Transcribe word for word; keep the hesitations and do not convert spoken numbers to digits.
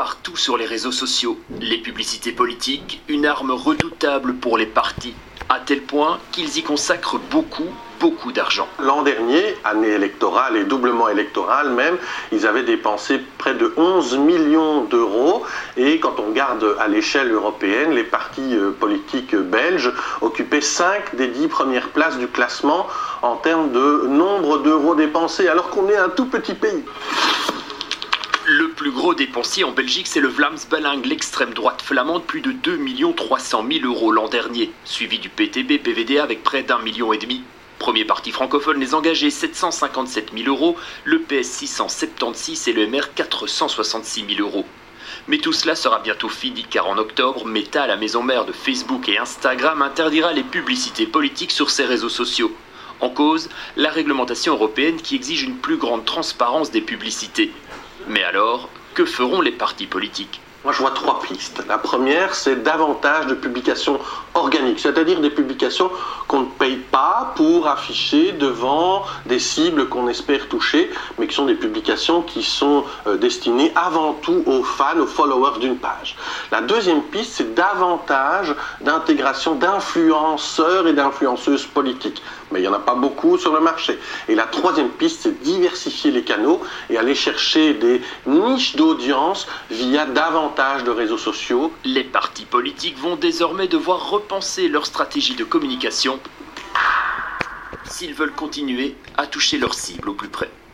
partout sur les réseaux sociaux. Les publicités politiques, une arme redoutable pour les partis, à tel point qu'ils y consacrent beaucoup, beaucoup d'argent. L'an dernier, année électorale et doublement électorale même, ils avaient dépensé près de onze millions d'euros. Et quand on regarde à l'échelle européenne, les partis politiques belges occupaient cinq des dix premières places du classement en termes de nombre d'euros dépensés, alors qu'on est un tout petit pays. Le plus gros dépensier en Belgique, c'est le Vlaams Belang, l'extrême droite flamande, plus de deux millions trois cent mille euros l'an dernier, suivi du P T B P V D A avec près d'un million et demi. Premier parti francophone, les engagés sept cent cinquante-sept mille euros, le P S six cent soixante-seize et le M R quatre cent soixante-six mille euros. Mais tout cela sera bientôt fini car en octobre, Meta, la maison mère de Facebook et Instagram, interdira les publicités politiques sur ses réseaux sociaux. En cause, la réglementation européenne qui exige une plus grande transparence des publicités. Mais alors, que feront les partis politiques ? Moi, je vois trois pistes. La première, c'est davantage de publications organiques, c'est-à-dire des publications qu'on ne paye pas pour afficher devant des cibles qu'on espère toucher, mais qui sont des publications qui sont euh, destinées avant tout aux fans, aux followers d'une page. La deuxième piste, c'est davantage d'intégration d'influenceurs et d'influenceuses politiques. Mais il n'y en a pas beaucoup sur le marché. Et la troisième piste, c'est diversifier les canaux et aller chercher des niches d'audience via davantage de réseaux sociaux. Les partis politiques vont désormais devoir repenser leur stratégie de communication s'ils veulent continuer à toucher leur cible au plus près.